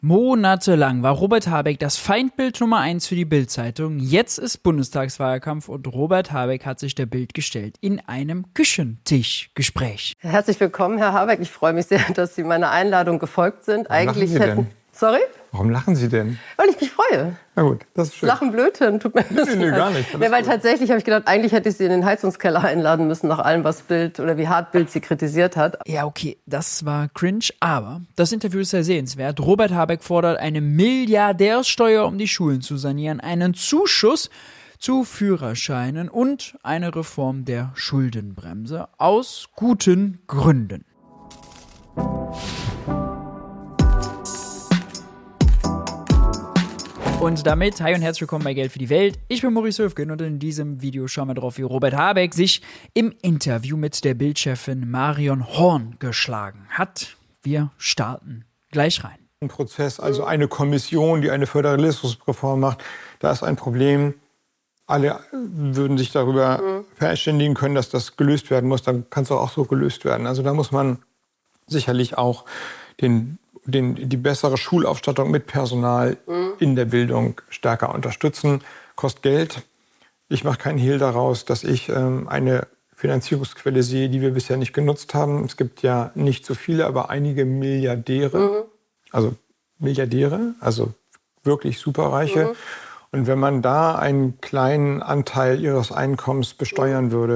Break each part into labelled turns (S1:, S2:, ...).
S1: Monatelang war Robert Habeck das Feindbild Nummer 1 für die Bild-Zeitung. Jetzt ist Bundestagswahlkampf und Robert Habeck hat sich der Bild gestellt in einem Küchentischgespräch.
S2: Herzlich willkommen, Herr Habeck. Ich freue mich sehr, dass Sie meiner Einladung gefolgt sind.
S3: Warum lachen Sie denn?
S2: Sorry?
S3: Warum lachen Sie denn?
S2: Weil ich mich freue.
S3: Na gut, das ist schön.
S2: Lachen blöd, tut mir leid.
S3: Nee, gar nicht.
S2: Nee, weil tatsächlich habe ich gedacht, eigentlich hätte ich Sie in den Heizungskeller einladen müssen, nach allem, was Bild oder wie hart Bild Sie kritisiert hat.
S1: Ja, okay, das war cringe, aber das Interview ist sehr sehenswert. Robert Habeck fordert eine Milliardärssteuer, um die Schulen zu sanieren, einen Zuschuss zu Führerscheinen und eine Reform der Schuldenbremse aus guten Gründen. Und damit, hi und herzlich willkommen bei Geld für die Welt. Ich bin Maurice Höfgen und in diesem Video schauen wir drauf, wie Robert Habeck sich im Interview mit der Bild-Chefin Marion Horn geschlagen hat. Wir starten gleich rein.
S3: Ein Prozess, also eine Kommission, die eine Föderalismusreform macht, da ist ein Problem. Alle würden sich darüber verständigen können, dass das gelöst werden muss. Dann kann es auch so gelöst werden. Also da muss man sicherlich auch die bessere Schulausstattung mit Personal in der Bildung stärker unterstützen. Kostet Geld. Ich mache keinen Hehl daraus, dass ich eine Finanzierungsquelle sehe, die wir bisher nicht genutzt haben. Es gibt ja nicht so viele, aber einige Milliardäre. Also wirklich Superreiche. Und wenn man da einen kleinen Anteil ihres Einkommens besteuern würde.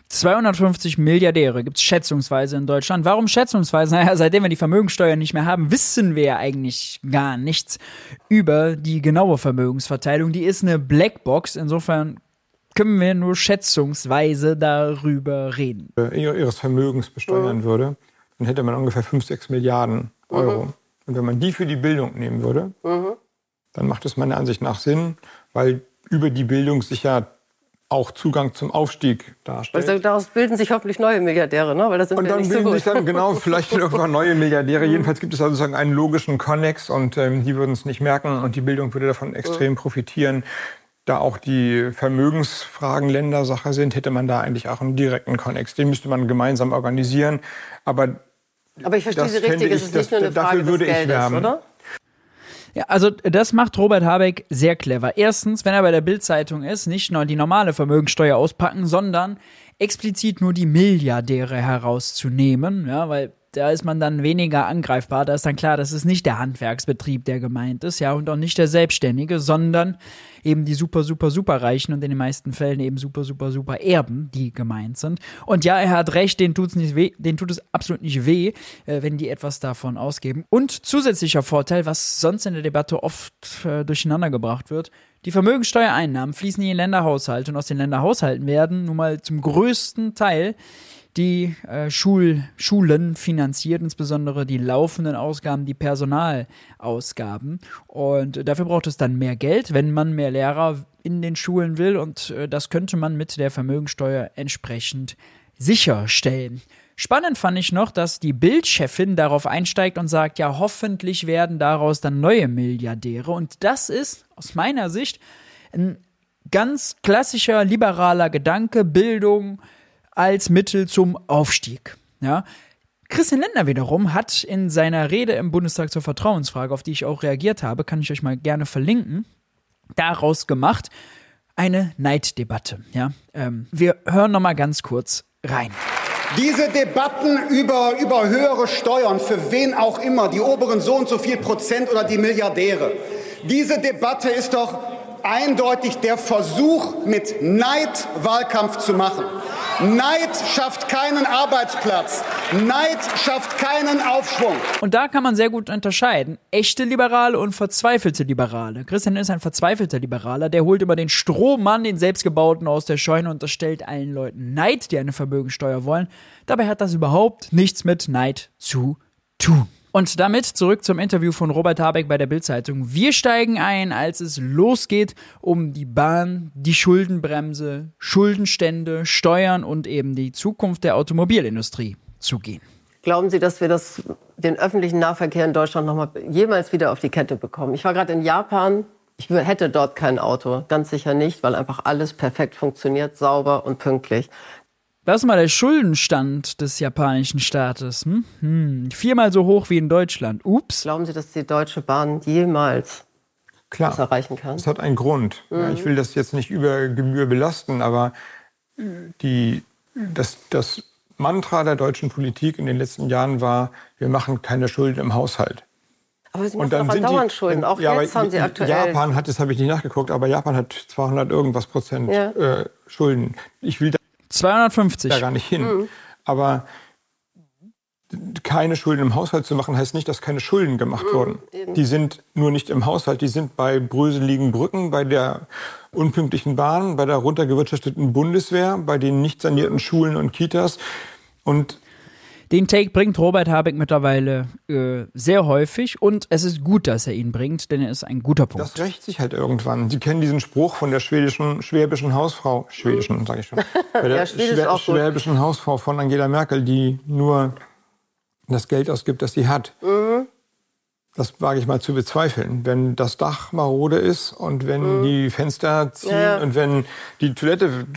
S1: 250 Milliardäre gibt es schätzungsweise in Deutschland. Warum schätzungsweise? Naja, seitdem wir die Vermögenssteuer nicht mehr haben, wissen wir ja eigentlich gar nichts über die genaue Vermögensverteilung. Die ist eine Blackbox. Insofern können wir nur schätzungsweise darüber reden.
S3: Ihres Vermögens besteuern würde, dann hätte man ungefähr 5-6 Milliarden Euro. Und wenn man die für die Bildung nehmen würde, dann macht es meiner Ansicht nach Sinn, weil über die Bildung sicher auch Zugang zum Aufstieg darstellt.
S2: Also daraus bilden sich hoffentlich neue Milliardäre, ne? Weil das sind
S3: und
S2: wir
S3: dann
S2: nicht so
S3: bilden
S2: gut.
S3: sich dann vielleicht irgendwann neue Milliardäre. Jedenfalls gibt es also sozusagen einen logischen Konnex und die würden es nicht merken und die Bildung würde davon extrem profitieren. Da auch die Vermögensfragen Ländersache sind, hätte man da eigentlich auch einen direkten Konnex. Den müsste man gemeinsam organisieren. Aber
S2: ich verstehe Sie richtig, es ist nicht nur eine Frage des Geldes, oder?
S1: Ja, also das macht Robert Habeck sehr clever. Erstens, wenn er bei der Bild-Zeitung ist, nicht nur die normale Vermögenssteuer auspacken, sondern explizit nur die Milliardäre herauszunehmen, ja, weil da ist man dann weniger angreifbar. Da ist dann klar, das ist nicht der Handwerksbetrieb, der gemeint ist, ja, und auch nicht der Selbstständige, sondern eben die super Reichen und in den meisten Fällen eben super Erben, die gemeint sind. Und ja, er hat recht, denen tut es absolut nicht weh, wenn die etwas davon ausgeben. Und zusätzlicher Vorteil, was sonst in der Debatte oft durcheinander gebracht wird: Die Vermögenssteuereinnahmen fließen in die Länderhaushalte und aus den Länderhaushalten werden nun mal zum größten Teil die Schulen finanziert, insbesondere die laufenden Ausgaben, die Personalausgaben. Und dafür braucht es dann mehr Geld, wenn man mehr Lehrer in den Schulen will. Und das könnte man mit der Vermögenssteuer entsprechend sicherstellen. Spannend fand ich noch, dass die Bild-Chefin darauf einsteigt und sagt, ja, hoffentlich werden daraus dann neue Milliardäre. Und das ist aus meiner Sicht ein ganz klassischer liberaler Gedanke, Bildung als Mittel zum Aufstieg. Ja. Christian Lindner wiederum hat in seiner Rede im Bundestag zur Vertrauensfrage, auf die ich auch reagiert habe, kann ich euch mal gerne verlinken, daraus gemacht eine Neiddebatte. Ja. Wir hören noch mal ganz kurz rein.
S4: Diese Debatten über höhere Steuern, für wen auch immer, die oberen so und so viel Prozent oder die Milliardäre, diese Debatte ist doch eindeutig der Versuch, mit Neid Wahlkampf zu machen. Neid schafft keinen Arbeitsplatz. Neid schafft keinen Aufschwung.
S1: Und da kann man sehr gut unterscheiden. Echte Liberale und verzweifelte Liberale. Christian ist ein verzweifelter Liberaler. Der holt immer den Strohmann, den selbstgebauten, aus der Scheune und unterstellt allen Leuten Neid, die eine Vermögenssteuer wollen. Dabei hat das überhaupt nichts mit Neid zu tun. Und damit zurück zum Interview von Robert Habeck bei der Bild-Zeitung. Wir steigen ein, als es losgeht um die Bahn, die Schuldenbremse, Schuldenstände, Steuern und eben die Zukunft der Automobilindustrie zu gehen.
S2: Glauben Sie, dass wir den öffentlichen Nahverkehr in Deutschland noch mal jemals wieder auf die Kette bekommen? Ich war gerade in Japan. Ich hätte dort kein Auto, ganz sicher nicht, weil einfach alles perfekt funktioniert, sauber und pünktlich.
S1: Das ist mal der Schuldenstand des japanischen Staates. 4-mal so hoch wie in Deutschland. Ups.
S2: Glauben Sie, dass die Deutsche Bahn jemals das erreichen kann?
S3: Das hat einen Grund. Ja, ich will das jetzt nicht über Gebühr belasten, aber das Mantra der deutschen Politik in den letzten Jahren war, wir machen keine Schulden im Haushalt.
S2: Aber sie machen doch andauernd Schulden. Auch jetzt haben sie aktuell.
S3: Japan hat, das habe ich nicht nachgeguckt, aber Japan hat 200 irgendwas Prozent Schulden. Ich will
S1: 250.
S3: da gar nicht hin. Aber keine Schulden im Haushalt zu machen, heißt nicht, dass keine Schulden gemacht wurden. Eben. Die sind nur nicht im Haushalt, die sind bei bröseligen Brücken, bei der unpünktlichen Bahn, bei der runtergewirtschafteten Bundeswehr, bei den nicht sanierten Schulen und Kitas. Und
S1: den Take bringt Robert Habeck mittlerweile sehr häufig und es ist gut, dass er ihn bringt, denn er ist ein guter Punkt.
S3: Das rächt sich halt irgendwann. Sie kennen diesen Spruch von der schwäbischen Hausfrau, sage ich schon, bei der schwäbischen Hausfrau von Angela Merkel, die nur das Geld ausgibt, das sie hat. Das wage ich mal zu bezweifeln. Wenn das Dach marode ist und wenn die Fenster ziehen und wenn die Toilette,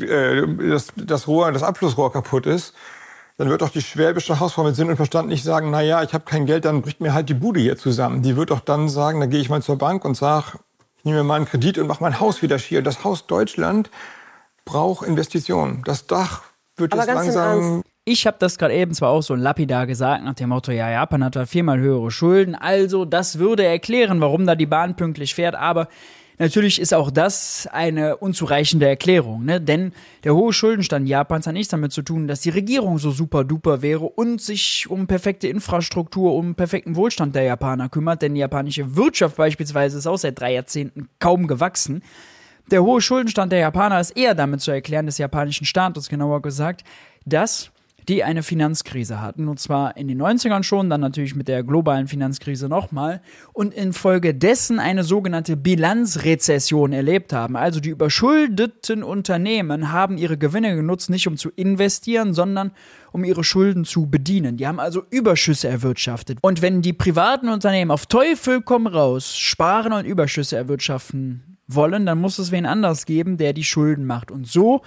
S3: das Abflussrohr kaputt ist, dann wird doch die schwäbische Hausfrau mit Sinn und Verstand nicht sagen, naja, ich habe kein Geld, dann bricht mir halt die Bude hier zusammen. Die wird doch dann sagen, da gehe ich mal zur Bank und sage, ich nehme mir mal einen Kredit und mache mein Haus wieder schier. Das Haus Deutschland braucht Investitionen. Das Dach wird jetzt langsam...
S1: Ich habe das gerade eben zwar auch so lapidar gesagt, nach dem Motto, ja, Japan hat da 4-mal höhere Schulden, also das würde erklären, warum da die Bahn pünktlich fährt, aber natürlich ist auch das eine unzureichende Erklärung, ne? Denn der hohe Schuldenstand Japans hat nichts damit zu tun, dass die Regierung so super duper wäre und sich um perfekte Infrastruktur, um perfekten Wohlstand der Japaner kümmert, denn die japanische Wirtschaft beispielsweise ist auch seit 3 Jahrzehnten kaum gewachsen. Der hohe Schuldenstand der Japaner ist eher damit zu erklären, des japanischen Staates genauer gesagt, dass die eine Finanzkrise hatten, und zwar in den 90ern schon, dann natürlich mit der globalen Finanzkrise nochmal und infolgedessen eine sogenannte Bilanzrezession erlebt haben. Also die überschuldeten Unternehmen haben ihre Gewinne genutzt, nicht um zu investieren, sondern um ihre Schulden zu bedienen. Die haben also Überschüsse erwirtschaftet. Und wenn die privaten Unternehmen auf Teufel komm raus sparen und Überschüsse erwirtschaften wollen, dann muss es wen anders geben, der die Schulden macht. Und so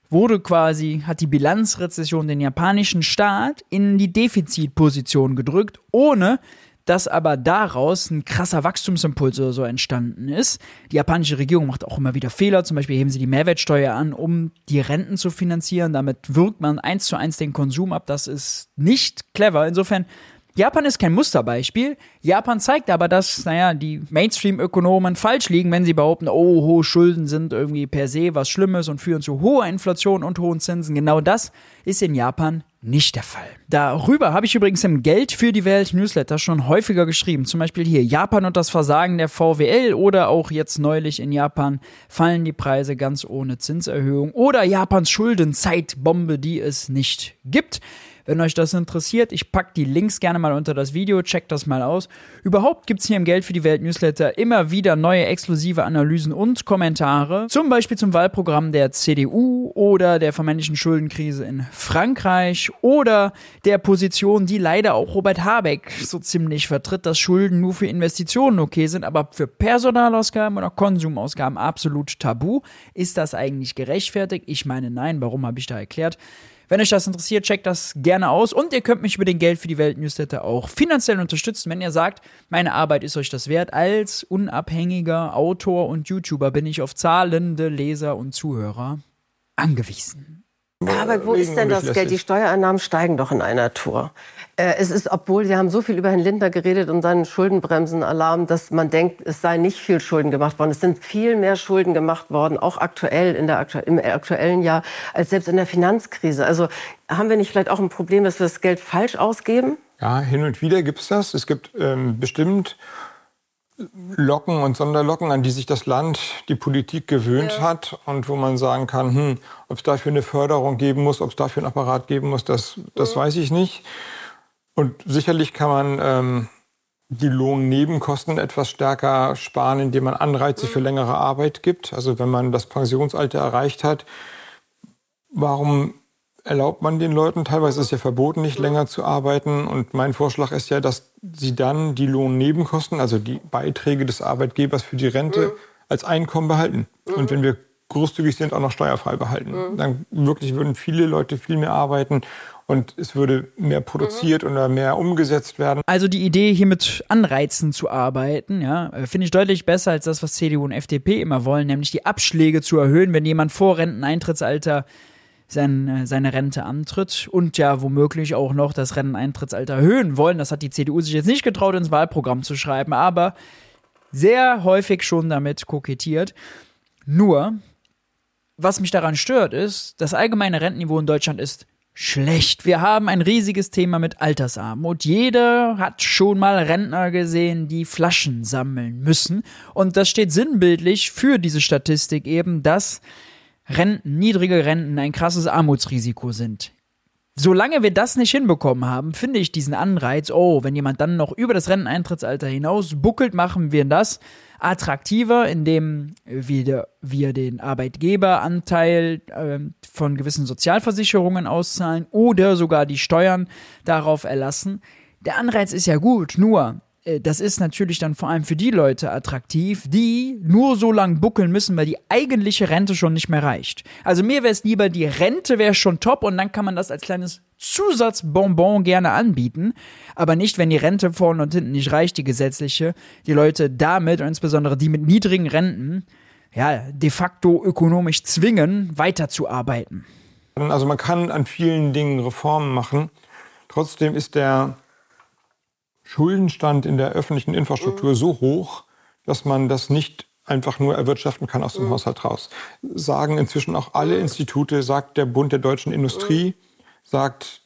S1: hat die Bilanzrezession den japanischen Staat in die Defizitposition gedrückt, ohne dass aber daraus ein krasser Wachstumsimpuls oder so entstanden ist. Die japanische Regierung macht auch immer wieder Fehler, zum Beispiel heben sie die Mehrwertsteuer an, um die Renten zu finanzieren, damit wirkt man 1:1 den Konsum ab, das ist nicht clever. Insofern, Japan ist kein Musterbeispiel. Japan zeigt aber, dass, die Mainstream-Ökonomen falsch liegen, wenn sie behaupten, oh, hohe Schulden sind irgendwie per se was Schlimmes und führen zu hoher Inflation und hohen Zinsen. Genau das ist in Japan nicht der Fall. Darüber habe ich übrigens im Geld für die Welt Newsletter schon häufiger geschrieben. Zum Beispiel hier Japan und das Versagen der VWL oder auch jetzt neulich in Japan fallen die Preise ganz ohne Zinserhöhung oder Japans Schuldenzeitbombe, die es nicht gibt. Wenn euch das interessiert, ich packe die Links gerne mal unter das Video, checkt das mal aus. Überhaupt gibt es hier im Geld für die Welt Newsletter immer wieder neue exklusive Analysen und Kommentare, zum Beispiel zum Wahlprogramm der CDU oder der vermeintlichen Schuldenkrise in Frankreich oder der Position, die leider auch Robert Habeck so ziemlich vertritt, dass Schulden nur für Investitionen okay sind, aber für Personalausgaben oder Konsumausgaben absolut tabu. Ist das eigentlich gerechtfertigt? Ich meine, nein. Warum, habe ich da erklärt. Wenn euch das interessiert, checkt das gerne aus und ihr könnt mich über den Geld für die Welt Newsletter auch finanziell unterstützen, wenn ihr sagt, meine Arbeit ist euch das wert. Als unabhängiger Autor und YouTuber bin ich auf zahlende Leser und Zuhörer angewiesen.
S2: Ja, aber wo ist denn das Geld? Die Steuereinnahmen steigen doch in einer Tour. Es ist, obwohl Sie haben so viel über Herrn Lindner geredet und seinen Schuldenbremsenalarm, dass man denkt, es sei nicht viel Schulden gemacht worden. Es sind viel mehr Schulden gemacht worden, auch aktuell im aktuellen Jahr, als selbst in der Finanzkrise. Also haben wir nicht vielleicht auch ein Problem, dass wir das Geld falsch ausgeben?
S3: Ja, hin und wieder gibt es das. Es gibt bestimmt Locken und Sonderlocken, an die sich das Land, die Politik gewöhnt hat und wo man sagen kann, ob es dafür eine Förderung geben muss, ob es dafür einen Apparat geben muss, das weiß ich nicht. Und sicherlich kann man die Lohnnebenkosten etwas stärker sparen, indem man Anreize für längere Arbeit gibt. Also wenn man das Pensionsalter erreicht hat, warum erlaubt man den Leuten, teilweise ist es ja verboten, nicht länger zu arbeiten. Und mein Vorschlag ist ja, dass sie dann die Lohnnebenkosten, also die Beiträge des Arbeitgebers für die Rente, als Einkommen behalten. Und wenn wir großzügig sind, auch noch steuerfrei behalten. Dann wirklich würden viele Leute viel mehr arbeiten und es würde mehr produziert oder mehr umgesetzt werden.
S1: Also die Idee, hier mit Anreizen zu arbeiten, ja, finde ich deutlich besser als das, was CDU und FDP immer wollen, nämlich die Abschläge zu erhöhen, wenn jemand vor Renteneintrittsalter seine Rente antritt und ja womöglich auch noch das Renteneintrittsalter erhöhen wollen. Das hat die CDU sich jetzt nicht getraut, ins Wahlprogramm zu schreiben, aber sehr häufig schon damit kokettiert. Nur, was mich daran stört, ist, das allgemeine Rentenniveau in Deutschland ist schlecht. Wir haben ein riesiges Thema mit Altersarmut. Jeder hat schon mal Rentner gesehen, die Flaschen sammeln müssen. Und das steht sinnbildlich für diese Statistik eben, dass niedrige Renten ein krasses Armutsrisiko sind. Solange wir das nicht hinbekommen haben, finde ich diesen Anreiz, wenn jemand dann noch über das Renteneintrittsalter hinaus buckelt, machen wir das attraktiver, indem wir den Arbeitgeberanteil von gewissen Sozialversicherungen auszahlen oder sogar die Steuern darauf erlassen. Der Anreiz ist ja gut, nur das ist natürlich dann vor allem für die Leute attraktiv, die nur so lang buckeln müssen, weil die eigentliche Rente schon nicht mehr reicht. Also mir wäre es lieber, die Rente wäre schon top und dann kann man das als kleines Zusatzbonbon gerne anbieten, aber nicht, wenn die Rente vorne und hinten nicht reicht, die gesetzliche, die Leute damit und insbesondere die mit niedrigen Renten, ja, de facto ökonomisch zwingen, weiterzuarbeiten.
S3: Also man kann an vielen Dingen Reformen machen, trotzdem ist der Schuldenstand in der öffentlichen Infrastruktur so hoch, dass man das nicht einfach nur erwirtschaften kann aus dem Haushalt raus. Sagen inzwischen auch alle Institute, sagt der Bund der deutschen Industrie, sagt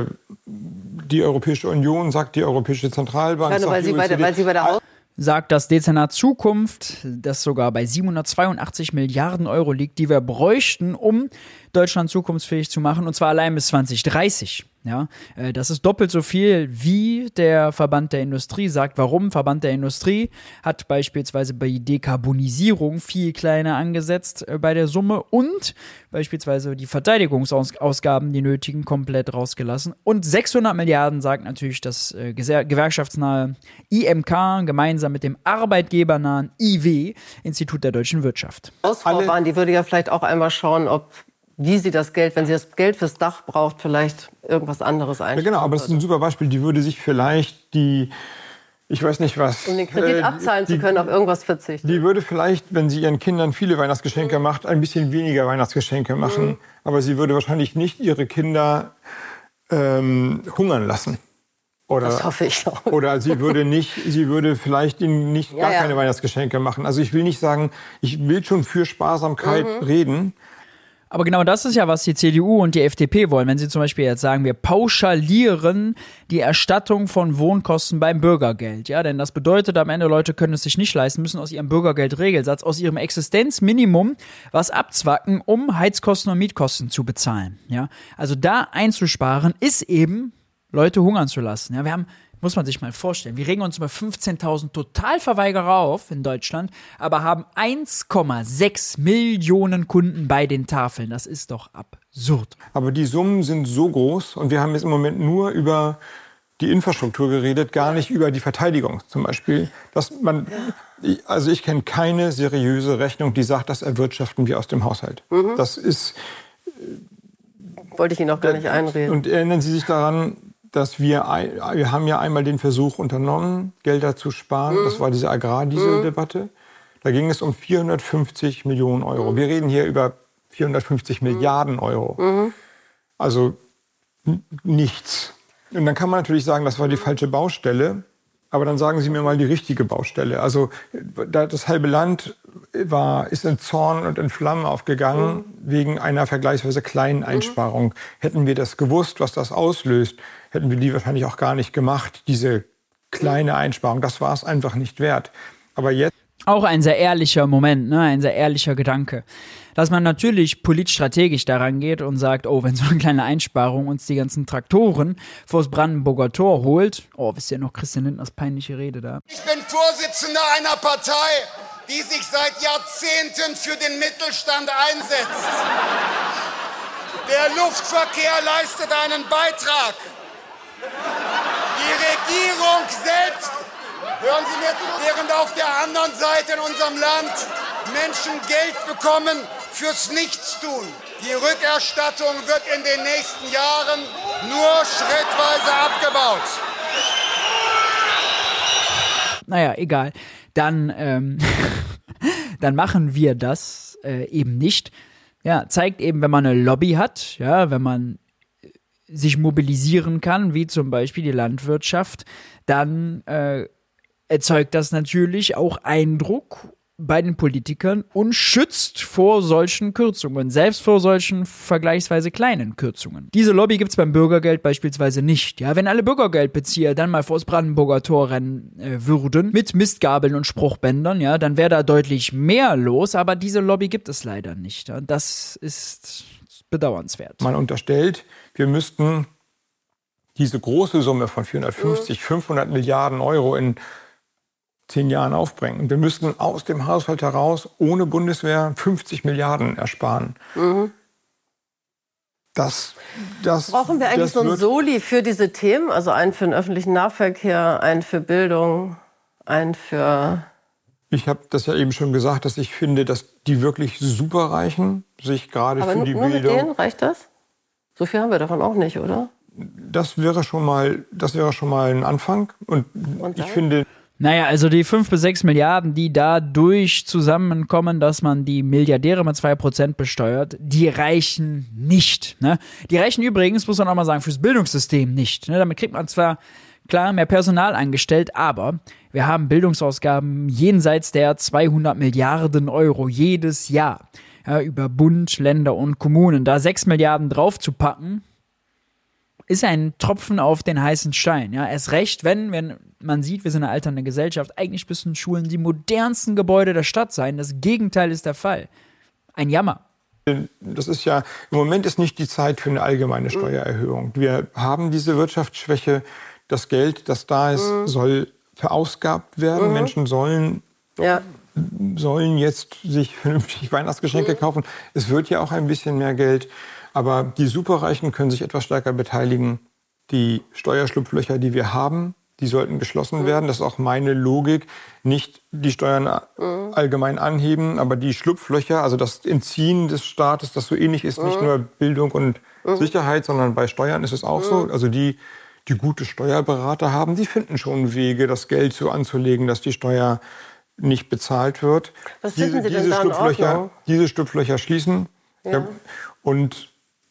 S3: die Europäische Union, sagt die Europäische Zentralbank, sagt die OECD.
S1: Sagt das Dezernat Zukunft, das sogar bei 782 Milliarden Euro liegt, die wir bräuchten, um Deutschland zukunftsfähig zu machen, und zwar allein bis 2030. Ja, das ist doppelt so viel, wie der Verband der Industrie sagt. Warum? Verband der Industrie hat beispielsweise bei Dekarbonisierung viel kleiner angesetzt bei der Summe und beispielsweise die Verteidigungsausgaben, die nötigen, komplett rausgelassen. Und 600 Milliarden sagt natürlich das gewerkschaftsnahe IMK gemeinsam mit dem arbeitgebernahen IW, Institut der deutschen Wirtschaft.
S2: Ausbauen, die würde ja vielleicht auch einmal schauen, wie sie das Geld, wenn sie das Geld fürs Dach braucht, vielleicht irgendwas anderes einsparen.
S3: Ja, genau, aber das ist ein super Beispiel. Die würde sich vielleicht ich weiß nicht was.
S2: Um den Kredit abzahlen zu können, auf irgendwas verzichten.
S3: Die würde vielleicht, wenn sie ihren Kindern viele Weihnachtsgeschenke macht, ein bisschen weniger Weihnachtsgeschenke machen. Aber sie würde wahrscheinlich nicht ihre Kinder hungern lassen.
S2: Das hoffe ich auch.
S3: Oder sie würde vielleicht ihnen gar keine Weihnachtsgeschenke machen. Also ich will nicht sagen, ich will schon für Sparsamkeit reden.
S1: Aber genau das ist ja, was die CDU und die FDP wollen. Wenn sie zum Beispiel jetzt sagen, wir pauschalieren die Erstattung von Wohnkosten beim Bürgergeld. Ja, denn das bedeutet am Ende, Leute können es sich nicht leisten, müssen aus ihrem Bürgergeldregelsatz, aus ihrem Existenzminimum was abzwacken, um Heizkosten und Mietkosten zu bezahlen. Ja, also da einzusparen, ist eben, Leute hungern zu lassen. Ja, muss man sich mal vorstellen. Wir regen uns über 15.000 Totalverweigerer auf in Deutschland, aber haben 1,6 Millionen Kunden bei den Tafeln. Das ist doch absurd.
S3: Aber die Summen sind so groß und wir haben jetzt im Moment nur über die Infrastruktur geredet, gar nicht über die Verteidigung zum Beispiel. Also ich kenne keine seriöse Rechnung, die sagt, das erwirtschaften wir aus dem Haushalt. Das ist...
S2: Wollte ich Ihnen auch gar nicht einreden.
S3: Und erinnern Sie sich daran, dass wir haben ja einmal den Versuch unternommen, Gelder zu sparen. Das war diese Agrardieseldebatte. Da ging es um 450 Millionen Euro. Wir reden hier über 450 Milliarden Euro. Also nichts. Und dann kann man natürlich sagen, das war die falsche Baustelle. Aber dann sagen Sie mir mal die richtige Baustelle. Also das halbe Land ist in Zorn und in Flammen aufgegangen wegen einer vergleichsweise kleinen Einsparung. Hätten wir das gewusst, was das auslöst, hätten wir die wahrscheinlich auch gar nicht gemacht, diese kleine Einsparung. Das war es einfach nicht wert. Aber jetzt...
S1: Auch ein sehr ehrlicher Moment, ne? Ein sehr ehrlicher Gedanke. Dass man natürlich politstrategisch daran geht und sagt, wenn so eine kleine Einsparung uns die ganzen Traktoren vors Brandenburger Tor holt. Wisst ihr noch Christian Lindners peinliche Rede da?
S5: Ich bin Vorsitzender einer Partei, die sich seit Jahrzehnten für den Mittelstand einsetzt. Der Luftverkehr leistet einen Beitrag. Die Regierung selbst, hören Sie mir zu, während auf der anderen Seite in unserem Land Menschen Geld bekommen fürs Nichtstun. Die Rückerstattung wird in den nächsten Jahren nur schrittweise abgebaut.
S1: Naja, egal. Dann machen wir das eben nicht. Ja, zeigt eben, wenn man eine Lobby hat, ja, wenn man sich mobilisieren kann, wie zum Beispiel die Landwirtschaft, dann erzeugt das natürlich auch Eindruck bei den Politikern und schützt vor solchen Kürzungen, selbst vor solchen vergleichsweise kleinen Kürzungen. Diese Lobby gibt's beim Bürgergeld beispielsweise nicht. Ja, wenn alle Bürgergeldbezieher dann mal vors Brandenburger Tor rennen würden, mit Mistgabeln und Spruchbändern, ja, dann wäre da deutlich mehr los, aber diese Lobby gibt es leider nicht. Ja. Das ist bedauernswert.
S3: Man unterstellt, wir müssten diese große Summe von 450, 500 Milliarden Euro in 10 Jahren aufbringen. Und wir müssten aus dem Haushalt heraus ohne Bundeswehr 50 Milliarden ersparen.
S2: Brauchen wir eigentlich so ein Soli für diese Themen? Also einen für den öffentlichen Nahverkehr, einen für Bildung, einen für...
S3: Ich habe das ja eben schon gesagt, dass ich finde, dass die wirklich Superreichen sich gerade für die Bildung... Aber nur mit denen
S2: reicht das? So viel haben wir davon auch nicht, oder?
S3: Das wäre schon mal ein Anfang. Und ich finde...
S1: Naja, also die 5 bis 6 Milliarden, die dadurch zusammenkommen, dass man die Milliardäre mit 2% besteuert, die reichen nicht. Ne? Die reichen übrigens, muss man auch mal sagen, fürs Bildungssystem nicht. Ne? Damit kriegt man zwar, klar, mehr Personal angestellt, aber wir haben Bildungsausgaben jenseits der 200 Milliarden Euro jedes Jahr. Ja, über Bund, Länder und Kommunen. Da 6 Milliarden draufzupacken, ist ein Tropfen auf den heißen Stein. Ja, erst recht, wenn man sieht, wir sind eine alternde Gesellschaft, eigentlich müssen Schulen die modernsten Gebäude der Stadt sein. Das Gegenteil ist der Fall. Ein Jammer.
S3: Das ist ja, im Moment ist nicht die Zeit für eine allgemeine Steuererhöhung. Wir haben diese Wirtschaftsschwäche. Das Geld, das da ist, soll verausgabt werden. Menschen sollen jetzt sich vernünftig Weihnachtsgeschenke kaufen. Es wird ja auch ein bisschen mehr Geld. Aber die Superreichen können sich etwas stärker beteiligen. Die Steuerschlupflöcher, die wir haben, die sollten geschlossen werden. Das ist auch meine Logik. Nicht die Steuern allgemein anheben, aber die Schlupflöcher, also das Entziehen des Staates, das so ähnlich ist, nicht nur Bildung und Sicherheit, sondern bei Steuern ist es auch so. Also die gute Steuerberater haben, die finden schon Wege, das Geld so anzulegen, dass die Steuer nicht bezahlt wird.
S2: Was finden Sie denn da in Ordnung?
S3: Diese Schlupflöcher schließen. Ja. Und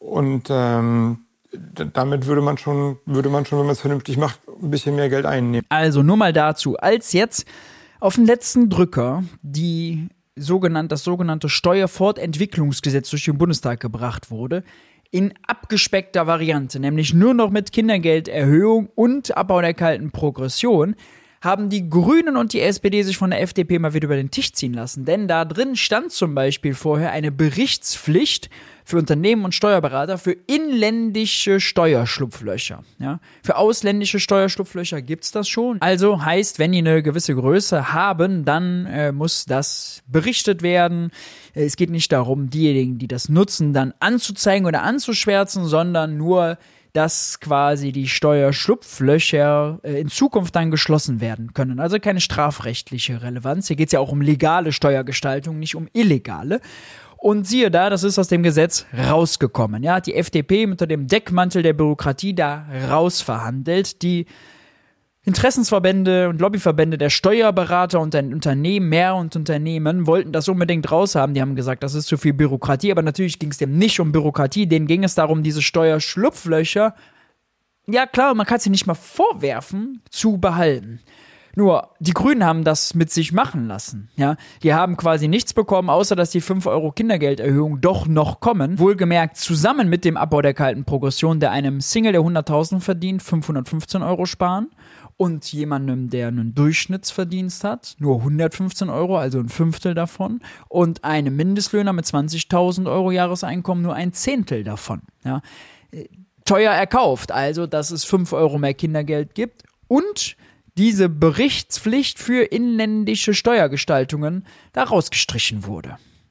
S3: damit würde man schon, wenn man es vernünftig macht, ein bisschen mehr Geld einnehmen.
S1: Also nur mal dazu, als jetzt auf den letzten Drücker das sogenannte Steuerfortentwicklungsgesetz durch den Bundestag gebracht wurde, in abgespeckter Variante, nämlich nur noch mit Kindergelderhöhung und Abbau der kalten Progression, haben die Grünen und die SPD sich von der FDP mal wieder über den Tisch ziehen lassen. Denn da drin stand zum Beispiel vorher eine Berichtspflicht für Unternehmen und Steuerberater für inländische Steuerschlupflöcher. Ja? Für ausländische Steuerschlupflöcher gibt's das schon. Also heißt, wenn die eine gewisse Größe haben, dann muss das berichtet werden. Es geht nicht darum, diejenigen, die das nutzen, dann anzuzeigen oder anzuschwärzen, sondern nur, dass quasi die Steuerschlupflöcher in Zukunft dann geschlossen werden können. Also keine strafrechtliche Relevanz. Hier geht es ja auch um legale Steuergestaltung, nicht um illegale. Und siehe da, das ist aus dem Gesetz rausgekommen. Ja, hat die FDP unter dem Deckmantel der Bürokratie da rausverhandelt. Die Interessensverbände und Lobbyverbände der Steuerberater und der Unternehmen wollten das unbedingt raushaben. Die haben gesagt, das ist zu viel Bürokratie, aber natürlich ging es dem nicht um Bürokratie, denen ging es darum, diese Steuerschlupflöcher, ja klar, man kann sie nicht mal vorwerfen, zu behalten. Nur, die Grünen haben das mit sich machen lassen, ja. Die haben quasi nichts bekommen, außer dass die 5 € Kindergelderhöhung doch noch kommen. Wohlgemerkt zusammen mit dem Abbau der kalten Progression, der einem Single, der 100.000 verdient, 515 € sparen. Und jemandem, der einen Durchschnittsverdienst hat, nur 115 €, also ein Fünftel davon. Und einem Mindestlöhner mit 20.000 € Jahreseinkommen nur ein Zehntel davon. Ja. Teuer erkauft, also dass es 5 € mehr Kindergeld gibt und diese Berichtspflicht für inländische Steuergestaltungen da rausgestrichen wurde.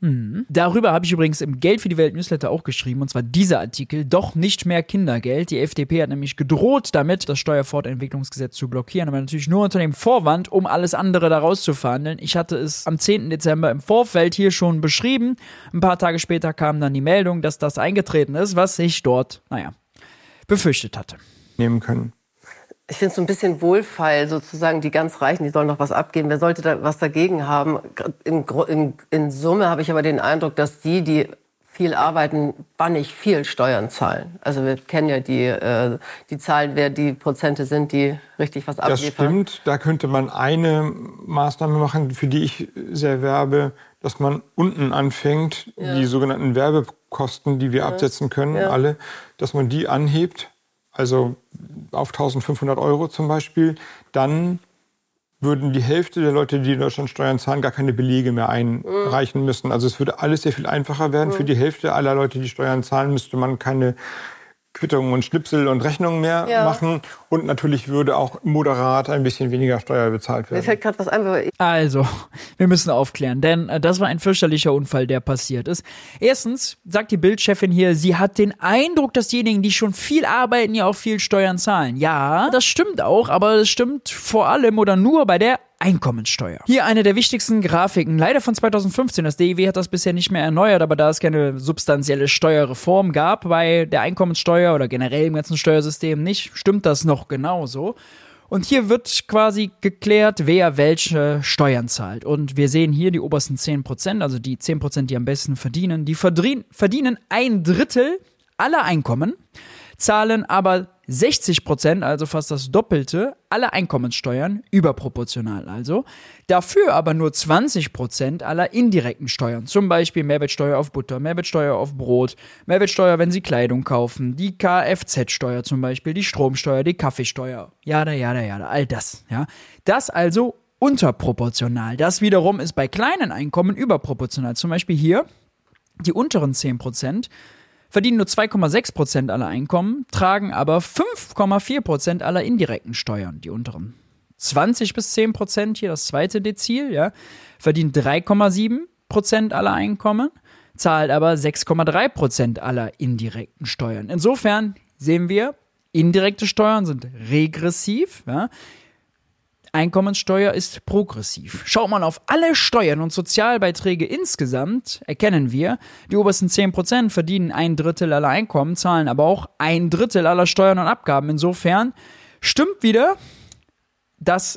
S1: Darüber habe ich übrigens im Geld für die Welt Newsletter auch geschrieben, und zwar dieser Artikel, doch nicht mehr Kindergeld. Die FDP hat nämlich gedroht damit, das Steuerfortentwicklungsgesetz zu blockieren, aber natürlich nur unter dem Vorwand, um alles andere daraus zu verhandeln. Ich hatte es am 10. Dezember im Vorfeld hier schon beschrieben. Ein paar Tage später kam dann die Meldung, dass das eingetreten ist, was ich dort, befürchtet hatte.
S3: Nehmen können.
S2: Ich finde es so ein bisschen wohlfeil, sozusagen, die ganz Reichen, die sollen noch was abgeben. Wer sollte da was dagegen haben? In Summe habe ich aber den Eindruck, dass die viel arbeiten, bannig viel Steuern zahlen. Also wir kennen ja die Zahlen, wer die Prozente sind, die richtig was abliefern.
S3: Das stimmt, da könnte man eine Maßnahme machen, für die ich sehr werbe, dass man unten anfängt, die sogenannten Werbekosten, die wir absetzen können, alle, dass man die anhebt. Also auf 1.500 € zum Beispiel, dann würden die Hälfte der Leute, die in Deutschland Steuern zahlen, gar keine Belege mehr einreichen müssen. Also es würde alles sehr viel einfacher werden. Für die Hälfte aller Leute, die Steuern zahlen, müsste man keine Quittungen und Schnipsel und Rechnungen mehr machen. Und natürlich würde auch moderat ein bisschen weniger Steuer bezahlt werden.
S2: Mir fällt gerade was ein.
S1: Also, wir müssen aufklären, denn das war ein fürchterlicher Unfall, der passiert ist. Erstens sagt die Bild-Chefin hier, sie hat den Eindruck, dass diejenigen, die schon viel arbeiten, ja auch viel Steuern zahlen. Ja, das stimmt auch, aber das stimmt vor allem oder nur bei der Einkommensteuer. Hier eine der wichtigsten Grafiken, leider von 2015. Das DIW hat das bisher nicht mehr erneuert, aber da es keine substanzielle Steuerreform gab bei der Einkommensteuer oder generell im ganzen Steuersystem nicht, stimmt das noch genauso. Und hier wird quasi geklärt, wer welche Steuern zahlt. Und wir sehen hier die obersten 10%, also die 10%, die am besten verdienen. Die verdienen 1/3 aller Einkommen, zahlen aber 60%, also fast das Doppelte, aller Einkommenssteuern, überproportional also. Dafür aber nur 20% aller indirekten Steuern, zum Beispiel Mehrwertsteuer auf Butter, Mehrwertsteuer auf Brot, Mehrwertsteuer, wenn Sie Kleidung kaufen, die Kfz-Steuer zum Beispiel, die Stromsteuer, die Kaffeesteuer, jada, all das. Ja. Das also unterproportional. Das wiederum ist bei kleinen Einkommen überproportional. Zum Beispiel hier die unteren 10%, verdienen nur 2,6% aller Einkommen, tragen aber 5,4% aller indirekten Steuern, die unteren. 20 bis 10%, hier das zweite Dezil, verdienen 3,7% aller Einkommen, zahlt aber 6,3% aller indirekten Steuern. Insofern sehen wir, indirekte Steuern sind regressiv, Einkommenssteuer ist progressiv. Schaut man auf alle Steuern und Sozialbeiträge insgesamt, erkennen wir, die obersten 10% verdienen 1/3 aller Einkommen, zahlen aber auch 1/3 aller Steuern und Abgaben. Insofern stimmt wieder das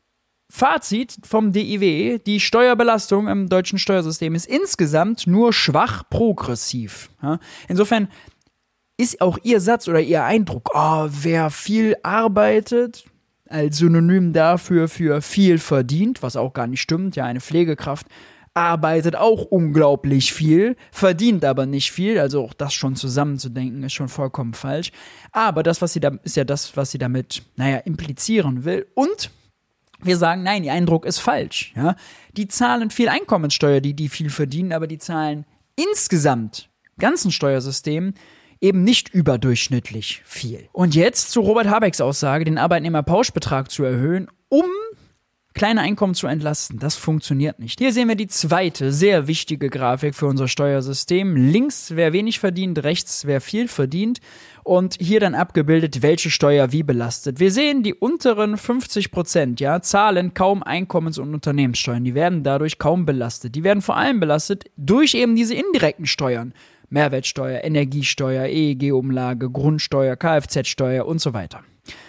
S1: Fazit vom DIW, die Steuerbelastung im deutschen Steuersystem ist insgesamt nur schwach progressiv. Insofern ist auch Ihr Satz oder Ihr Eindruck, wer viel arbeitet, als Synonym dafür für viel verdient, was auch gar nicht stimmt. Eine Pflegekraft arbeitet auch unglaublich viel, verdient aber nicht viel, also auch das schon zusammenzudenken, ist schon vollkommen falsch. Aber das, was sie da, ist ja das, was sie damit, implizieren will. Und wir sagen, nein, Ihr Eindruck ist falsch. Die zahlen viel Einkommenssteuer, die viel verdienen, aber die zahlen insgesamt, ganzen Steuersystem, eben nicht überdurchschnittlich viel. Und jetzt zu Robert Habecks Aussage, den Arbeitnehmerpauschbetrag zu erhöhen, um kleine Einkommen zu entlasten. Das funktioniert nicht. Hier sehen wir die zweite, sehr wichtige Grafik für unser Steuersystem. Links, wer wenig verdient, rechts, wer viel verdient. Und hier dann abgebildet, welche Steuer wie belastet. Wir sehen, die unteren 50%, zahlen kaum Einkommens- und Unternehmenssteuern. Die werden dadurch kaum belastet. Die werden vor allem belastet durch eben diese indirekten Steuern. Mehrwertsteuer, Energiesteuer, EEG-Umlage, Grundsteuer, Kfz-Steuer und so weiter.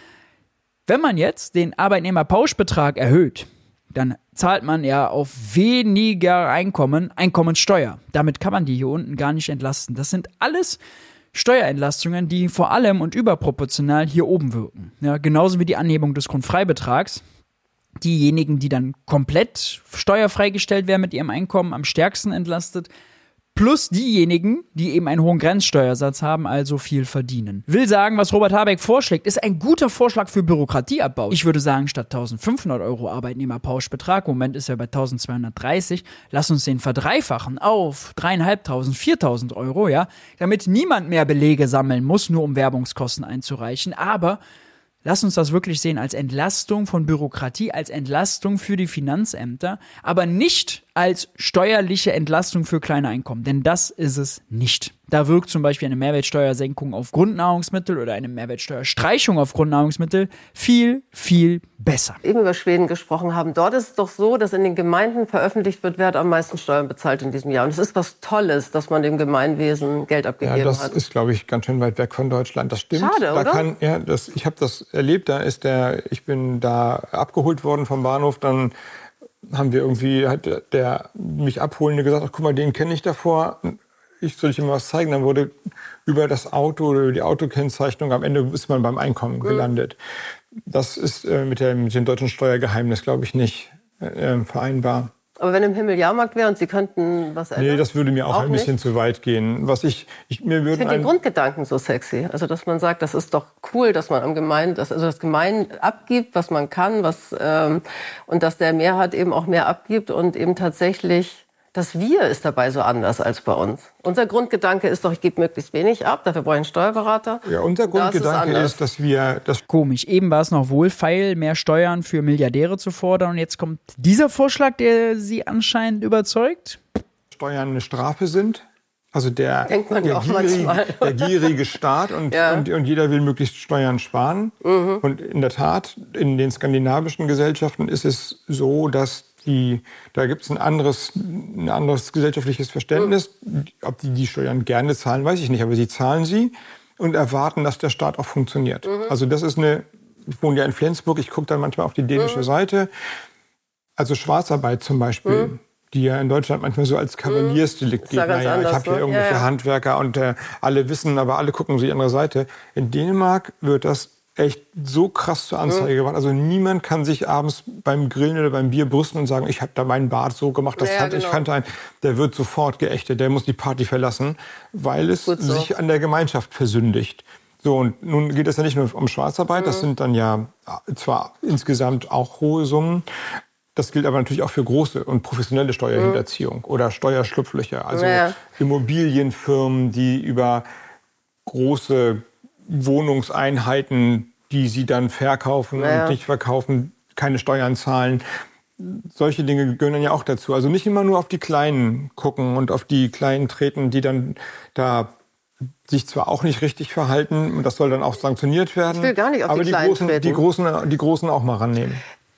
S1: Wenn man jetzt den Arbeitnehmerpauschbetrag erhöht, dann zahlt man auf weniger Einkommen Einkommenssteuer. Damit kann man die hier unten gar nicht entlasten. Das sind alles Steuerentlastungen, die vor allem und überproportional hier oben wirken. Genauso wie die Anhebung des Grundfreibetrags. Diejenigen, die dann komplett steuerfrei gestellt werden mit ihrem Einkommen, am stärksten entlastet. Plus diejenigen, die eben einen hohen Grenzsteuersatz haben, also viel verdienen. Will sagen, was Robert Habeck vorschlägt, ist ein guter Vorschlag für Bürokratieabbau. Ich würde sagen, statt 1.500 € Arbeitnehmerpauschbetrag, im Moment ist er bei 1.230, lass uns den verdreifachen auf 3.500, 4.000 €, damit niemand mehr Belege sammeln muss, nur um Werbungskosten einzureichen. Aber lass uns das wirklich sehen als Entlastung von Bürokratie, als Entlastung für die Finanzämter, aber nicht als steuerliche Entlastung für kleine Einkommen. Denn das ist es nicht. Da wirkt zum Beispiel eine Mehrwertsteuersenkung auf Grundnahrungsmittel oder eine Mehrwertsteuerstreichung auf Grundnahrungsmittel viel, viel besser.
S2: Eben über Schweden gesprochen haben. Dort ist es doch so, dass in den Gemeinden veröffentlicht wird, wer hat am meisten Steuern bezahlt in diesem Jahr. Und es ist was Tolles, dass man dem Gemeinwesen Geld abgegeben hat.
S3: Ja, das ist, glaube ich, ganz schön weit weg von Deutschland. Das stimmt.
S2: Schade, oder?
S3: Ich habe das erlebt. Ich bin da abgeholt worden vom Bahnhof. Dann haben wir hat der mich Abholende gesagt, ach, guck mal, den kenne ich davor. Soll ich ihm was zeigen? Dann wurde über das Auto oder über die Autokennzeichnung, am Ende ist man beim Einkommen gelandet. Das ist mit dem deutschen Steuergeheimnis, glaube ich, nicht vereinbar.
S2: Aber wenn im Himmel Jahrmarkt wäre und Sie könnten was ändern?
S3: Nee, das würde mir auch ein bisschen zu weit gehen. Ich finde
S2: den Grundgedanken so sexy. Also, dass man sagt, das ist doch cool, dass man das Gemein abgibt, was man kann, und dass der mehr hat, eben auch mehr abgibt und eben tatsächlich das Wir ist dabei so anders als bei uns. Unser Grundgedanke ist doch, ich gebe möglichst wenig ab, dafür brauche ich einen Steuerberater.
S3: Ja, unser Grundgedanke ist, dass wir...
S1: Komisch, eben war es noch wohlfeil, mehr Steuern für Milliardäre zu fordern und jetzt kommt dieser Vorschlag, der Sie anscheinend überzeugt?
S3: Steuern eine Strafe sind. Also der gierige Staat und jeder will möglichst Steuern sparen. Und in der Tat, in den skandinavischen Gesellschaften ist es so, dass da gibt es ein anderes gesellschaftliches Verständnis. Ob die Steuern gerne zahlen, weiß ich nicht, aber sie zahlen sie und erwarten, dass der Staat auch funktioniert. Also das ist ich wohne ja in Flensburg, ich gucke dann manchmal auf die dänische Seite. Also Schwarzarbeit zum Beispiel, die ja in Deutschland manchmal so als Kavaliersdelikt geht. Naja, ich habe hier irgendwelche Handwerker und alle wissen, aber alle gucken die andere Seite. In Dänemark wird das echt so krass zur Anzeige gebracht. Also niemand kann sich abends beim Grillen oder beim Bier brüsten und sagen, ich habe da meinen Bart so gemacht, ich kannte einen. Der wird sofort geächtet, der muss die Party verlassen, weil es sich an der Gemeinschaft versündigt. So, und nun geht es ja nicht nur um Schwarzarbeit, das sind dann ja zwar insgesamt auch hohe Summen, das gilt aber natürlich auch für große und professionelle Steuerhinterziehung oder Steuerschlupflöcher. Also Immobilienfirmen, die über große Wohnungseinheiten, die sie dann verkaufen und nicht verkaufen, keine Steuern zahlen. Solche Dinge gehören dann ja auch dazu. Also nicht immer nur auf die Kleinen gucken und auf die Kleinen treten, die dann da sich zwar auch nicht richtig verhalten, und das soll dann auch sanktioniert werden. Ich
S2: will gar nicht auf die Kleinen treten.
S3: Die Großen auch mal rannehmen.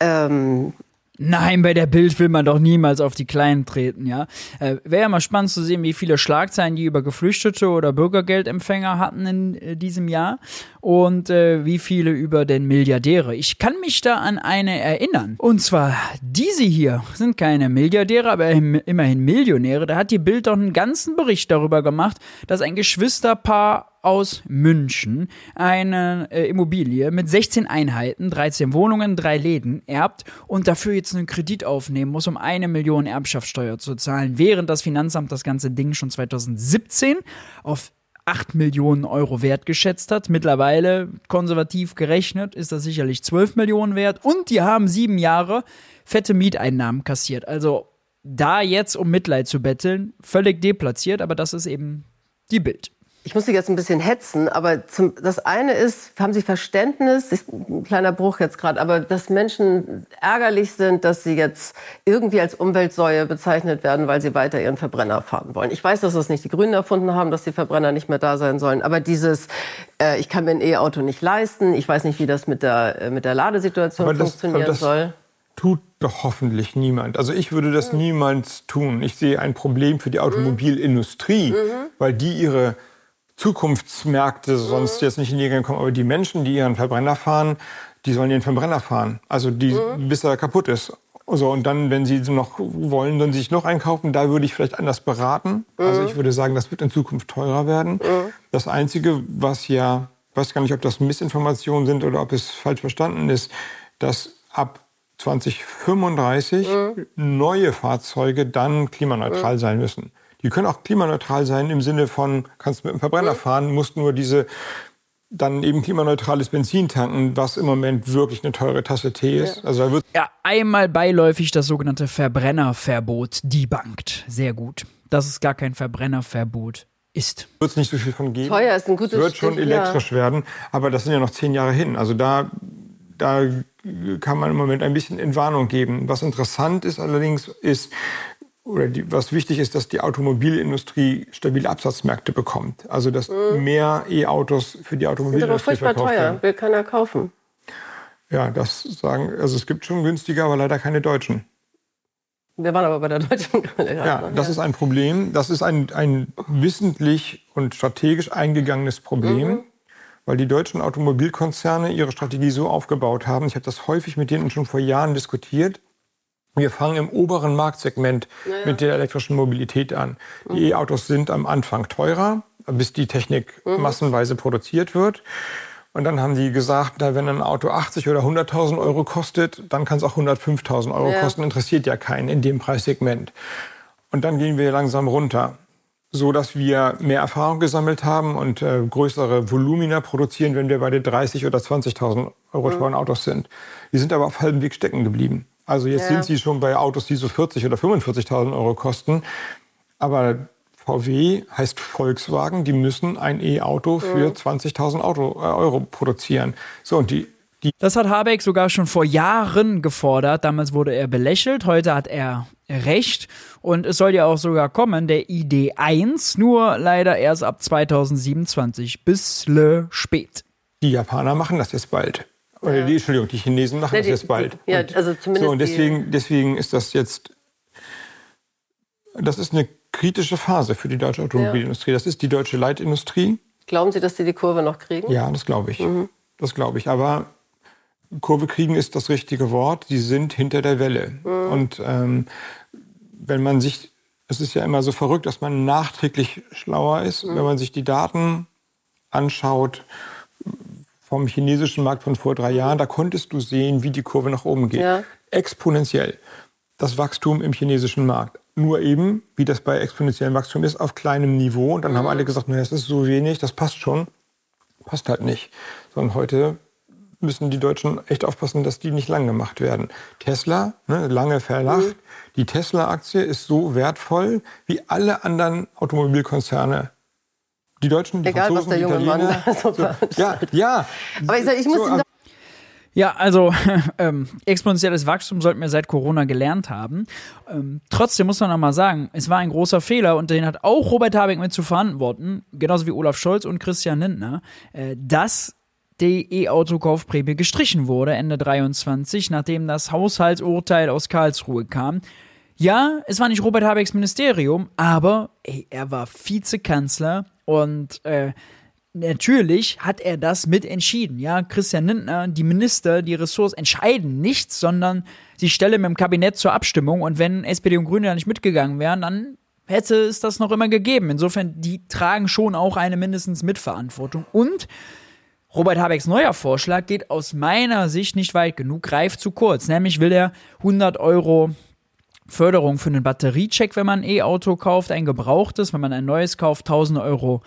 S1: Nein, bei der Bild will man doch niemals auf die Kleinen treten, ja. Wäre ja mal spannend zu sehen, wie viele Schlagzeilen die über Geflüchtete oder Bürgergeldempfänger hatten in diesem Jahr und wie viele über den Milliardäre. Ich kann mich da an eine erinnern. Und zwar, diese hier sind keine Milliardäre, aber immerhin Millionäre. Da hat die Bild doch einen ganzen Bericht darüber gemacht, dass ein Geschwisterpaar aus München eine Immobilie mit 16 Einheiten, 13 Wohnungen, 3 Läden erbt und dafür jetzt einen Kredit aufnehmen muss, um 1 Million Erbschaftssteuer zu zahlen, während das Finanzamt das ganze Ding schon 2017 auf 8 Millionen Euro wert geschätzt hat. Mittlerweile, konservativ gerechnet, ist das sicherlich 12 Millionen wert und die haben 7 Jahre fette Mieteinnahmen kassiert. Also da jetzt um Mitleid zu betteln, völlig deplatziert, aber das ist eben die Bild.
S2: Ich muss Sie jetzt ein bisschen hetzen, aber das eine ist, haben Sie Verständnis, ist ein kleiner Bruch jetzt gerade, aber dass Menschen ärgerlich sind, dass sie jetzt irgendwie als Umweltsäue bezeichnet werden, weil sie weiter ihren Verbrenner fahren wollen. Ich weiß, dass das nicht die Grünen erfunden haben, dass die Verbrenner nicht mehr da sein sollen, aber ich kann mir ein E-Auto nicht leisten, ich weiß nicht, wie das mit der Ladesituation funktionieren soll.
S3: Tut doch hoffentlich niemand. Also ich würde das niemals tun. Ich sehe ein Problem für die Automobilindustrie, weil die ihre Zukunftsmärkte sonst jetzt nicht in die Gänge kommen. Aber die Menschen, die ihren Verbrenner fahren, die sollen ihren Verbrenner fahren. Also bis er kaputt ist. So, und dann, wenn sie noch wollen, dann sich noch einkaufen. Da würde ich vielleicht anders beraten. Also ich würde sagen, das wird in Zukunft teurer werden. Das Einzige, was ich weiß gar nicht, ob das Missinformationen sind oder ob es falsch verstanden ist, dass ab 2035 neue Fahrzeuge dann klimaneutral sein müssen. Die können auch klimaneutral sein im Sinne von, kannst mit dem Verbrenner fahren, musst nur dann eben klimaneutrales Benzin tanken, was im Moment wirklich eine teure Tasse Tee ist. Also
S1: einmal beiläufig das sogenannte Verbrennerverbot debunked. Sehr gut. Dass es gar kein Verbrennerverbot ist.
S3: Wird es nicht so viel von geben.
S2: Teuer ist ein gutes
S3: Stück. Wird schon elektrisch werden, aber das sind ja noch 10 Jahre hin. Also da kann man im Moment ein bisschen Entwarnung geben. Was interessant ist allerdings, ist, was wichtig ist, dass die Automobilindustrie stabile Absatzmärkte bekommt. Also dass mehr E-Autos für die Automobilindustrie verkauft werden.
S2: Das ist aber furchtbar teuer, will keiner kaufen.
S3: Ja, also es gibt schon günstiger, aber leider keine Deutschen.
S2: Wir waren aber bei der Deutschen.
S3: Ja, das ist ein Problem. Das ist ein wissentlich und strategisch eingegangenes Problem, weil die deutschen Automobilkonzerne ihre Strategie so aufgebaut haben. Ich habe das häufig mit denen schon vor Jahren diskutiert. Wir fangen im oberen Marktsegment mit der elektrischen Mobilität an. Die E-Autos sind am Anfang teurer, bis die Technik massenweise produziert wird. Und dann haben die gesagt, na, wenn ein Auto 80 oder 100.000 Euro kostet, dann kann es auch 105.000 Euro kosten. Interessiert ja keinen in dem Preissegment. Und dann gehen wir langsam runter, so dass wir mehr Erfahrung gesammelt haben und größere Volumina produzieren, wenn wir bei den 30.000 oder 20.000 Euro teuren Autos sind. Die sind aber auf halbem Weg stecken geblieben. Also jetzt sind sie schon bei Autos, die so 40.000 oder 45.000 Euro kosten. Aber VW heißt Volkswagen, die müssen ein E-Auto für 20.000 Euro produzieren. So, und
S1: das hat Habeck sogar schon vor Jahren gefordert. Damals wurde er belächelt, heute hat er recht. Und es soll ja auch sogar kommen, der ID.1, nur leider erst ab 2027. Bissle spät.
S3: Die Japaner machen das jetzt bald. Oder die Chinesen machen das jetzt bald.
S2: Ja, also zumindest
S3: so, und deswegen ist das jetzt, das ist eine kritische Phase für die deutsche Automobilindustrie. Das ist die deutsche Leitindustrie.
S2: Glauben Sie, dass die Kurve noch kriegen?
S3: Ja, das glaube ich. Das glaube ich. Aber Kurve kriegen ist das richtige Wort. Sie sind hinter der Welle. Und wenn man sich, es ist ja immer so verrückt, dass man nachträglich schlauer ist, wenn man sich die Daten anschaut vom chinesischen Markt von vor 3 Jahren, da konntest du sehen, wie die Kurve nach oben geht. Ja. Exponentiell. Das Wachstum im chinesischen Markt. Nur eben, wie das bei exponentiellem Wachstum ist, auf kleinem Niveau. Und dann haben alle gesagt, naja, das ist so wenig, das passt schon. Passt halt nicht. Sondern heute müssen die Deutschen echt aufpassen, dass die nicht lang gemacht werden. Tesla, lange verlacht. Die Tesla-Aktie ist so wertvoll wie alle anderen Automobilkonzerne. Die Deutschen, die
S2: Egal,
S3: Franzosen,
S2: was der junge Mann
S3: ja.
S2: Aber ich muss ihn
S1: Ja, also exponentielles Wachstum sollten wir seit Corona gelernt haben. Trotzdem muss man noch mal sagen, es war ein großer Fehler und den hat auch Robert Habeck mit zu verantworten, genauso wie Olaf Scholz und Christian Lindner, dass die E-Auto-Kaufprämie gestrichen wurde Ende 2023, nachdem das Haushaltsurteil aus Karlsruhe kam. Ja, es war nicht Robert Habecks Ministerium, aber er war Vizekanzler und natürlich hat er das mitentschieden. Ja, Christian Lindner, die Minister, die Ressorts entscheiden nichts, sondern sie stellen im Kabinett zur Abstimmung. Und wenn SPD und Grüne da nicht mitgegangen wären, dann hätte es das noch immer gegeben. Insofern, die tragen schon auch eine mindestens Mitverantwortung. Und Robert Habecks neuer Vorschlag geht aus meiner Sicht nicht weit genug, greift zu kurz. Nämlich will er 100 Euro Förderung für einen Batteriecheck, wenn man ein E-Auto kauft, ein gebrauchtes, wenn man ein neues kauft, 1.000 Euro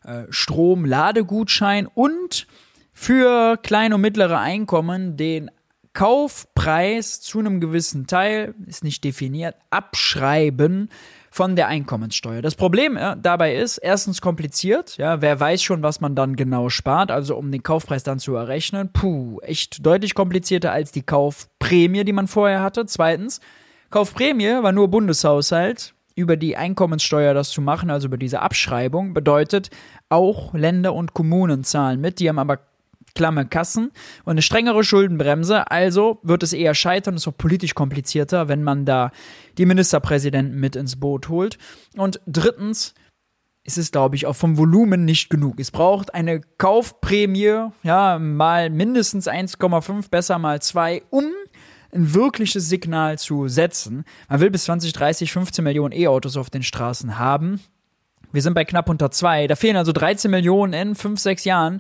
S1: Strom-Ladegutschein und für kleine und mittlere Einkommen den Kaufpreis zu einem gewissen Teil, ist nicht definiert, abschreiben von der Einkommenssteuer. Das Problem dabei ist, erstens kompliziert, ja, wer weiß schon, was man dann genau spart, also um den Kaufpreis dann zu errechnen, echt deutlich komplizierter als die Kaufprämie, die man vorher hatte. Zweitens, Kaufprämie war nur Bundeshaushalt, über die Einkommenssteuer das zu machen, also über diese Abschreibung, bedeutet, auch Länder und Kommunen zahlen mit, die haben aber klamme Kassen und eine strengere Schuldenbremse, also wird es eher scheitern, ist auch politisch komplizierter, wenn man da die Ministerpräsidenten mit ins Boot holt. Und drittens ist es, glaube ich, auch vom Volumen nicht genug. Es braucht eine Kaufprämie, ja, mal mindestens 1,5, besser mal 2, um ein wirkliches Signal zu setzen. Man will bis 2030 15 Millionen E-Autos auf den Straßen haben. Wir sind bei knapp unter 2. Da fehlen also 13 Millionen in 5, 6 Jahren.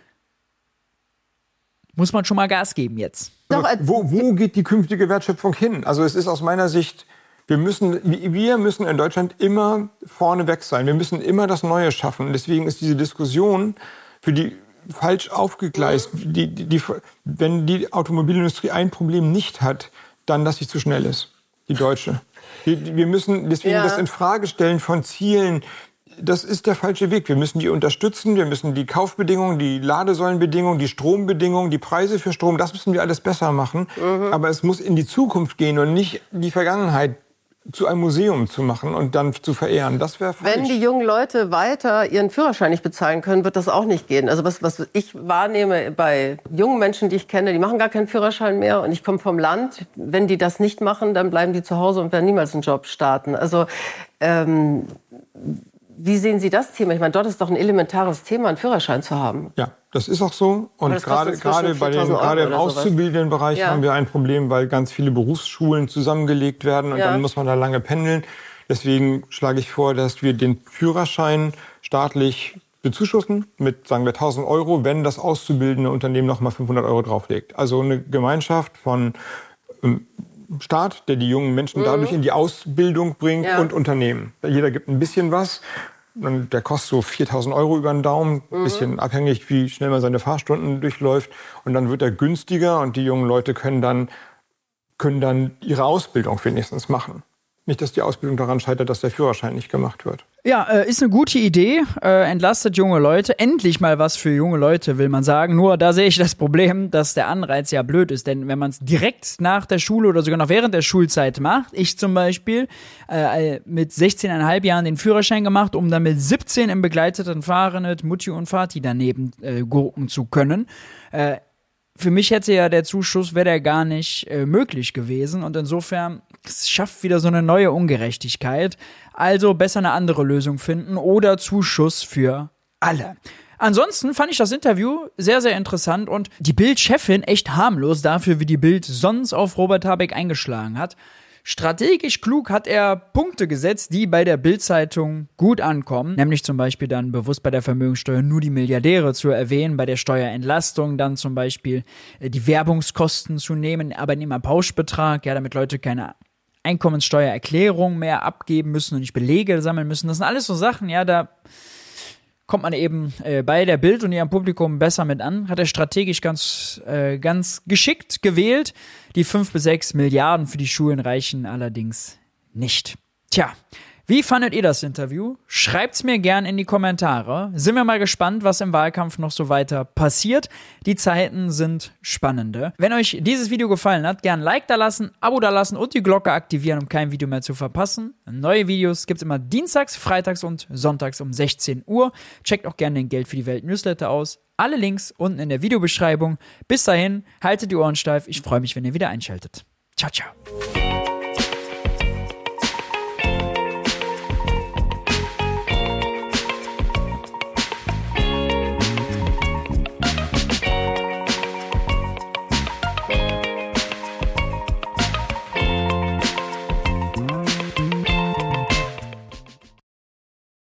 S1: Muss man schon mal Gas geben jetzt.
S3: Wo geht die künftige Wertschöpfung hin? Also es ist aus meiner Sicht, wir müssen in Deutschland immer vorne weg sein. Wir müssen immer das Neue schaffen. Deswegen ist diese Diskussion für die falsch aufgegleist. Wenn die Automobilindustrie ein Problem nicht hat, dann, dass sie zu schnell ist, die deutsche. Wir müssen deswegen das in Frage stellen von Zielen. Das ist der falsche Weg. Wir müssen die unterstützen. Wir müssen die Kaufbedingungen, die Ladesäulenbedingungen, die Strombedingungen, die Preise für Strom, das müssen wir alles besser machen. Aber es muss in die Zukunft gehen und nicht die Vergangenheit zu einem Museum zu machen und dann zu verehren. Das wäre falsch.
S2: Wenn die jungen Leute weiter ihren Führerschein nicht bezahlen können, wird das auch nicht gehen. Also was ich wahrnehme bei jungen Menschen, die ich kenne, die machen gar keinen Führerschein mehr und ich komme vom Land. Wenn die das nicht machen, dann bleiben die zu Hause und werden niemals einen Job starten. Also wie sehen Sie das Thema? Ich meine, dort ist doch ein elementares Thema, einen Führerschein zu haben.
S3: Ja, das ist auch so. Und gerade im Auszubildendenbereich haben wir ein Problem, weil ganz viele Berufsschulen zusammengelegt werden und dann muss man da lange pendeln. Deswegen schlage ich vor, dass wir den Führerschein staatlich bezuschussen mit, sagen wir, 1.000 €, wenn das auszubildende Unternehmen noch mal 500 € drauflegt. Also eine Gemeinschaft von Staat, der die jungen Menschen dadurch in die Ausbildung bringt und Unternehmen. Jeder gibt ein bisschen was. Und der kostet so 4.000 € über den Daumen, ein bisschen abhängig, wie schnell man seine Fahrstunden durchläuft. Und dann wird er günstiger und die jungen Leute können dann ihre Ausbildung wenigstens machen. Nicht, dass die Ausbildung daran scheitert, dass der Führerschein nicht gemacht wird.
S1: Ja, ist eine gute Idee, entlastet junge Leute. Endlich mal was für junge Leute, will man sagen. Nur da sehe ich das Problem, dass der Anreiz ja blöd ist. Denn wenn man es direkt nach der Schule oder sogar noch während der Schulzeit macht, ich zum Beispiel mit 16,5 Jahren den Führerschein gemacht, um dann mit 17 im begleiteten Fahren mit Mutti und Vati daneben gurken zu können. Für mich hätte ja der Zuschuss, wäre der gar nicht möglich gewesen. Und insofern, es schafft wieder so eine neue Ungerechtigkeit. Also besser eine andere Lösung finden oder Zuschuss für alle. Ansonsten fand ich das Interview sehr, sehr interessant und die Bild-Chefin echt harmlos dafür, wie die Bild sonst auf Robert Habeck eingeschlagen hat. Strategisch klug hat er Punkte gesetzt, die bei der Bild-Zeitung gut ankommen. Nämlich zum Beispiel dann bewusst bei der Vermögensteuer nur die Milliardäre zu erwähnen, bei der Steuerentlastung dann zum Beispiel die Werbungskosten zu nehmen, Arbeitnehmerpauschbetrag, ja, damit Leute keine Einkommenssteuererklärung mehr abgeben müssen und nicht Belege sammeln müssen. Das sind alles so Sachen, ja, da kommt man eben bei der Bild und ihrem Publikum besser mit an. Hat er strategisch ganz geschickt gewählt. Die 5 bis 6 Milliarden für die Schulen reichen allerdings nicht. Tja, wie fandet ihr das Interview? Schreibt's mir gern in die Kommentare. Sind wir mal gespannt, was im Wahlkampf noch so weiter passiert. Die Zeiten sind spannende. Wenn euch dieses Video gefallen hat, gern ein Like da lassen, Abo da lassen und die Glocke aktivieren, um kein Video mehr zu verpassen. Neue Videos gibt's immer dienstags, freitags und sonntags um 16 Uhr. Checkt auch gerne den Geld für die Welt Newsletter aus. Alle Links unten in der Videobeschreibung. Bis dahin, haltet die Ohren steif. Ich freue mich, wenn ihr wieder einschaltet. Ciao, ciao.